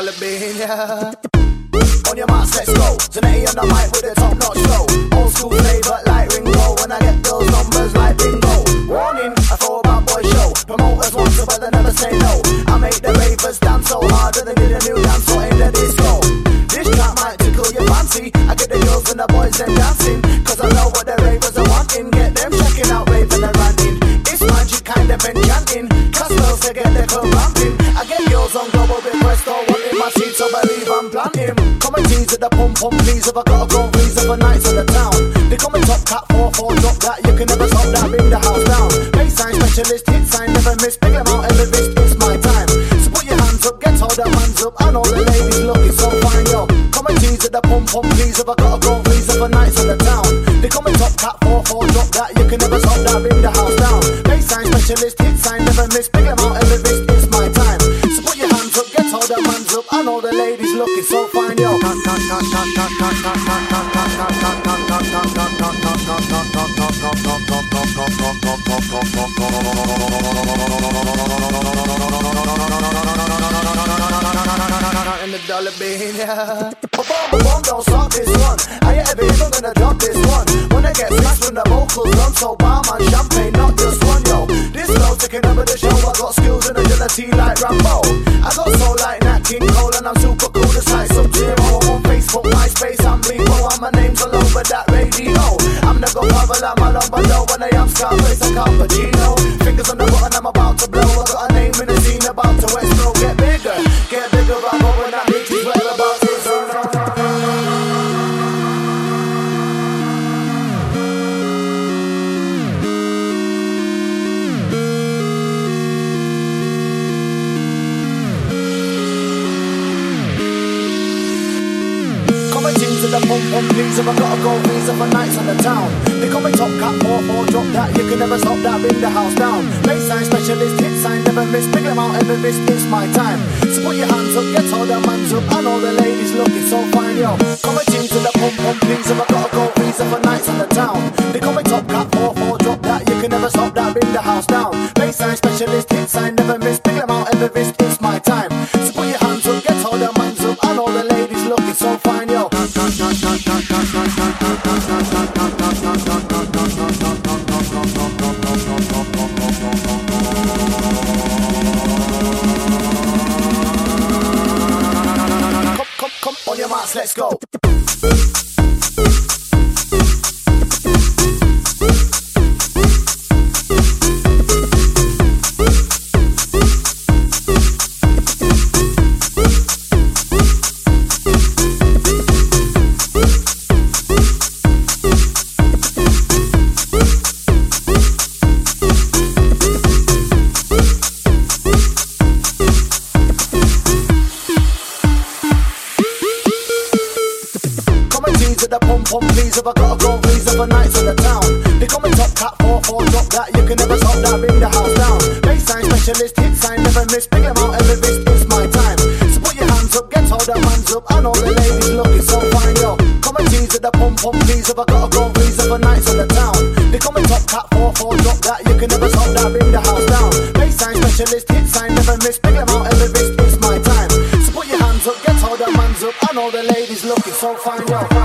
dollar bean, yeah. On your marks, let's go. Tonight on the mic with a top-notch flow. Old school flavor like Ringo. When I get those numbers like bingo. Warning, I throw a bad boy show. Promoters want to, but they never say no. I make the ravers dance so hard that they need a new dance floor in the disco. This track might tickle your fancy. I get the girls and the boys them dancing, cause I know what the ravers are wanting. Get them checking out raving and ranting. It's magic kind of enchanting. Customers to get their club ramping. I get girls on global request or wanting my seat, so believe I'm planting. Come and tease at the pump, please. If I gotta go visa for nights in the town. They come and top cat 4-4, drop that. You can never stop that, bring the house down. Bassline specialist, hit sign, never miss. Big them out, every wrist, it's my time. So put your hands up, get all the hands up. And all the ladies looking so fine, yo. Come and tease at the pump, please. If I gotta go visa for nights in the town. They come and top cat 4-4, drop that. You can never stop that, bring the house down. Bassline specialist, hit sign, never miss. Big them out, every wrist, it's my time. So put your hands up, get all the hands up. And all the ladies looking so fine, yo. In the dollar bean, yeah. Boom, don't stop this one. Are you ever even gonna drop this one? When I get smashed when the vocals done, so barman, champagne, not just one, yo. This flow taking over the show. I got skills and agility like Rambo. I got soul like Nat King Cole, and I'm super cool just like Sub-Zero. I'm on Facebook, MySpace, I'm Bebo, and my name's all over that radio. I'm the godfather like my number low. When I am Scarface, I can't Pacino. Fingers on the button, I'm about to blow. I got a name in the scene, about to explode. Get bigger, I go when I meet you, whereabouts is to the pump, please. If I gotta go visa for nights in the town. They call me top cat 4-4, drop that. You can never stop that, bring the house down. Bassline specialist, hit sign, never miss. Big them out, every wrist, it's my time. So put your hands up, get all the hands up. And all the ladies looking so fine, yo. Come and to the pump, please. If I gotta go visa for nights in the town. They call me top cat 4-4, drop that. You can never stop that, bring the house down. Bassline specialist, hit sign, never miss. Big them out, every wrist, it's my time. So put your hands up, get all the hands up. And all the ladies looking so fine, yo. Come on your marks, let's go. The pump, please. If I gotta go visa for nights in the town. They call me top cat 4-4, drop that. You can never stop that, bring the house down. Bassline specialist, hit sign, never miss. Big them out, every wrist, it's my time. So put your hands up, get all the hands up. And all the ladies looking so fine, yo. Come and tease at the pump, please. If I gotta go visa for nights in the town. They call me top cat 4-4, drop that. You can never stop that, bring the house down. Bassline specialist, hit sign, never miss. Big them out, every wrist, it's my time. So put your hands up, get all the hands up. And all the ladies looking so fine, yo.